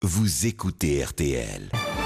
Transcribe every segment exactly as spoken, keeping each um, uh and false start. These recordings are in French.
Vous écoutez R T L.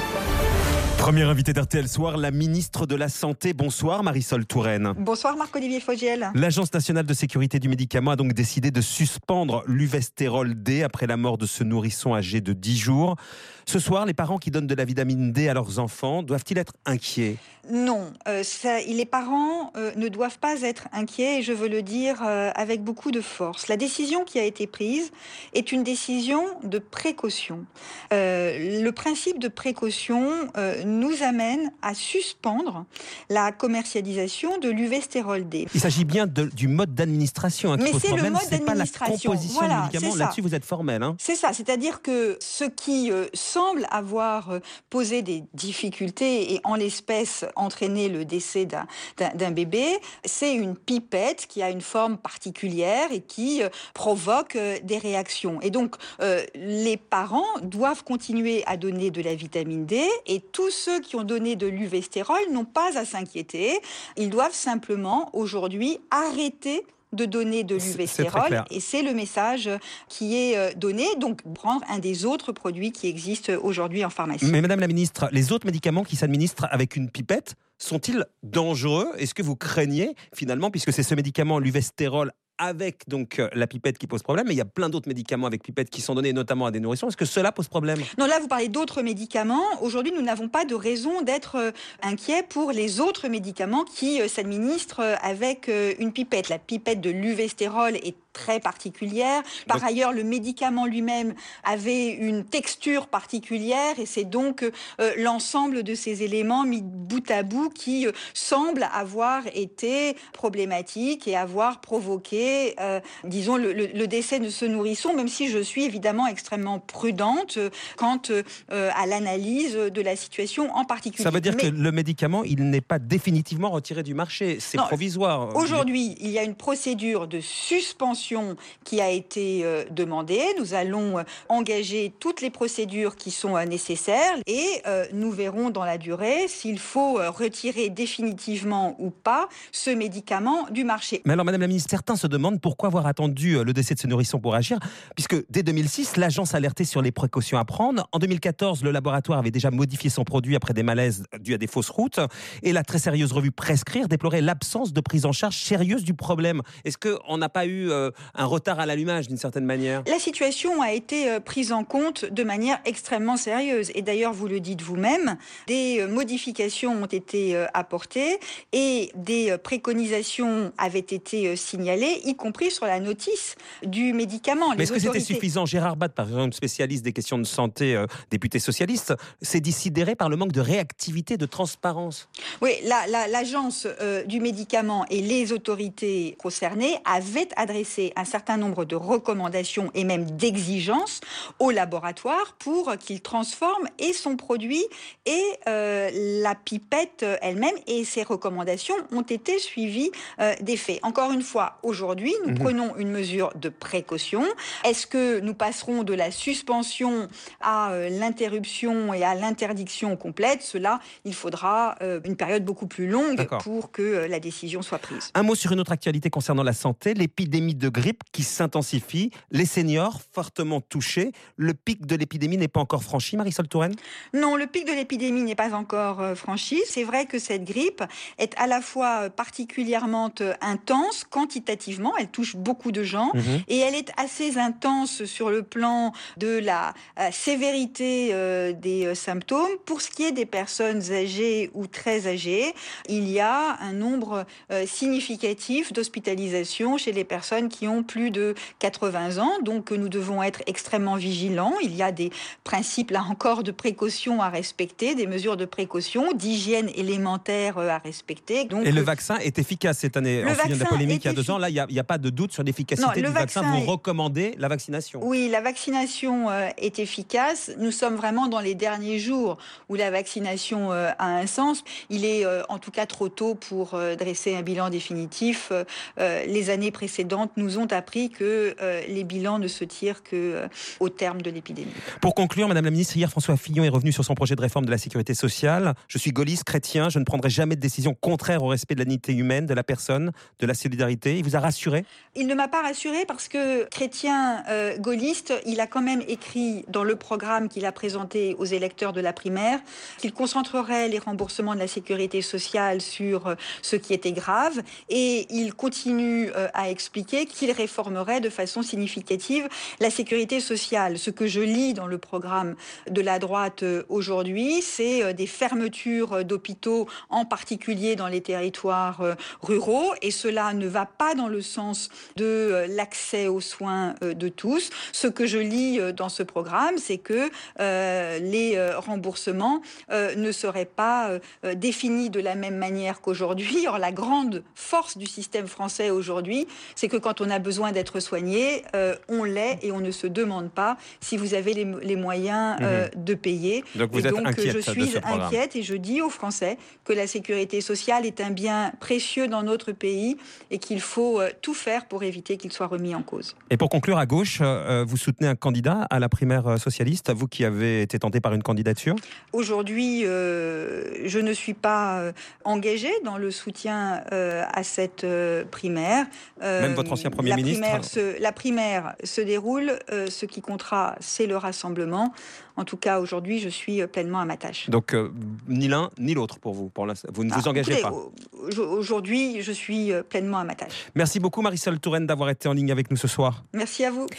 Première invitée d'R T L Soir, la ministre de la Santé. Bonsoir Marisol Touraine. Bonsoir Marc-Olivier Fogiel. L'Agence nationale de sécurité du médicament a donc décidé de suspendre l'Uvestérol D après la mort de ce nourrisson âgé de dix jours. Ce soir, les parents qui donnent de la vitamine D à leurs enfants doivent-ils être inquiets ? Non, euh, ça, les parents euh, ne doivent pas être inquiets et je veux le dire euh, avec beaucoup de force. La décision qui a été prise est une décision de précaution. Euh, le principe de précaution euh, nous amène à suspendre la commercialisation de l'Uvestérol D. Il s'agit bien de, du mode d'administration hein, qui Mais pose c'est problème, le mode c'est pas la d'administration. composition Voilà, du médicament. c'est ça. Là-dessus, vous êtes formel. Hein. C'est ça, c'est-à-dire que ce qui euh, semble avoir euh, posé des difficultés et en l'espèce entraîné le décès d'un, d'un, d'un bébé, c'est une pipette qui a une forme particulière et qui euh, provoque euh, des réactions. Et donc, euh, les parents doivent continuer à donner de la vitamine D et tous ceux qui ont donné de l'Uvestérol n'ont pas à s'inquiéter. Ils doivent simplement aujourd'hui arrêter de donner de l'Uvestérol et c'est le message qui est donné, donc prendre un des autres produits qui existent aujourd'hui en pharmacie. Mais Madame la Ministre, les autres médicaments qui s'administrent avec une pipette sont-ils dangereux ? Est-ce que vous craignez finalement, puisque c'est ce médicament, l'Uvestérol, avec donc la pipette qui pose problème, mais il y a plein d'autres médicaments avec pipette qui sont donnés notamment à des nourrissons. Est-ce que cela pose problème ? Non, là vous parlez d'autres médicaments. Aujourd'hui, nous n'avons pas de raison d'être inquiets pour les autres médicaments qui s'administrent avec une pipette. La pipette de l'Uvestérol est très particulière. Par donc, ailleurs, le médicament lui-même avait une texture particulière et c'est donc euh, l'ensemble de ces éléments mis bout à bout qui euh, semblent avoir été problématiques et avoir provoqué, euh, disons, le, le, le décès de ce nourrisson, même si je suis évidemment extrêmement prudente euh, quant euh, à l'analyse de la situation en particulier. Ça veut dire Mais, que le médicament, il n'est pas définitivement retiré du marché, c'est non, provisoire. Aujourd'hui, il y a une procédure de suspension qui a été euh, demandée. Nous allons euh, engager toutes les procédures qui sont euh, nécessaires et euh, nous verrons dans la durée s'il faut euh, retirer définitivement ou pas ce médicament du marché. Mais alors Madame la Ministre, certains se demandent pourquoi avoir attendu le décès de ce nourrisson pour agir, puisque dès deux mille six, l'agence alertait sur les précautions à prendre. En deux mille quatorze, le laboratoire avait déjà modifié son produit après des malaises dus à des fausses routes et la très sérieuse revue Prescrire déplorait l'absence de prise en charge sérieuse du problème. Est-ce qu'on n'a pas eu euh, un retard à l'allumage d'une certaine manière ? La situation a été prise en compte de manière extrêmement sérieuse. Et d'ailleurs, vous le dites vous-même, des modifications ont été apportées et des préconisations avaient été signalées, y compris sur la notice du médicament. Mais est-ce que autorités... c'était suffisant ? Gérard Batte, par exemple, spécialiste des questions de santé, euh, député socialiste, s'est sidéré par le manque de réactivité, de transparence. Oui, la, la, l'agence euh, du médicament et les autorités concernées avaient adressé un certain nombre de recommandations et même d'exigences au laboratoire pour qu'il transforme et son produit et euh, la pipette elle-même, et ces recommandations ont été suivies euh, des faits. Encore une fois, aujourd'hui, nous mmh. prenons une mesure de précaution. Est-ce que nous passerons de la suspension à euh, l'interruption et à l'interdiction complète ? Cela, il faudra euh, une période beaucoup plus longue D'accord. pour que euh, la décision soit prise. Un mot sur une autre actualité concernant la santé, l'épidémie de grippe qui s'intensifie, les seniors fortement touchés. Le pic de l'épidémie n'est pas encore franchi, Marisol Touraine ? Non, le pic de l'épidémie n'est pas encore euh, franchi. C'est vrai que cette grippe est à la fois particulièrement intense, quantitativement, elle touche beaucoup de gens, mmh. et elle est assez intense sur le plan de la euh, sévérité euh, des euh, symptômes. Pour ce qui est des personnes âgées ou très âgées, il y a un nombre euh, significatif d'hospitalisations chez les personnes qui ont plus de quatre-vingts ans, donc nous devons être extrêmement vigilants. Il y a des principes, là encore, de précaution à respecter, des mesures de précaution, d'hygiène élémentaire à respecter. Donc, et le vaccin est efficace cette année. On se souvient de la polémique il y a deux ans. Là, il n'y a, a pas de doute sur l'efficacité non, du vaccin. vaccin. Vous est... recommandez la vaccination ? Oui, la vaccination euh, est efficace. Nous sommes vraiment dans les derniers jours où la vaccination euh, a un sens. Il est euh, en tout cas trop tôt pour euh, dresser un bilan définitif. Euh, les années précédentes nous nous ont appris que euh, les bilans ne se tirent que euh, au terme de l'épidémie. Pour conclure, Madame la Ministre, hier François Fillon est revenu sur son projet de réforme de la sécurité sociale. Je suis gaulliste, chrétien, je ne prendrai jamais de décision contraire au respect de la dignité humaine, de la personne, de la solidarité. Il vous a rassuré ? Il ne m'a pas rassuré parce que chrétien euh, gaulliste, il a quand même écrit dans le programme qu'il a présenté aux électeurs de la primaire qu'il concentrerait les remboursements de la sécurité sociale sur euh, ce qui était grave, et il continue euh, à expliquer qu'il réformerait de façon significative la sécurité sociale. Ce que je lis dans le programme de la droite euh, aujourd'hui, c'est euh, des fermetures d'hôpitaux, en particulier dans les territoires euh, ruraux, et cela ne va pas dans le sens de euh, l'accès aux soins euh, de tous. Ce que je lis euh, dans ce programme, c'est que euh, les euh, remboursements euh, ne seraient pas euh, définis de la même manière qu'aujourd'hui. Or, la grande force du système français aujourd'hui, c'est que quand on a besoin d'être soigné, euh, on l'est, et on ne se demande pas si vous avez les, les moyens euh, mmh. de payer. Donc vous et êtes donc inquiète je suis de ce programme. inquiète, et je dis aux Français que la sécurité sociale est un bien précieux dans notre pays et qu'il faut euh, tout faire pour éviter qu'il soit remis en cause. Et pour conclure, à gauche, euh, vous soutenez un candidat à la primaire socialiste, vous qui avez été tenté par une candidature ? Aujourd'hui, euh, je ne suis pas euh, engagée dans le soutien euh, à cette euh, primaire. Euh, Même votre ancien Premier la ministre primaire se, La primaire se déroule, euh, ce qui comptera, c'est le rassemblement. En tout cas, aujourd'hui, je suis pleinement à ma tâche. Donc, euh, ni l'un ni l'autre pour vous, pour vous ne ah, vous engagez écoutez, pas. Aujourd'hui, je suis pleinement à ma tâche. Merci beaucoup Marisol Touraine d'avoir été en ligne avec nous ce soir. Merci à vous.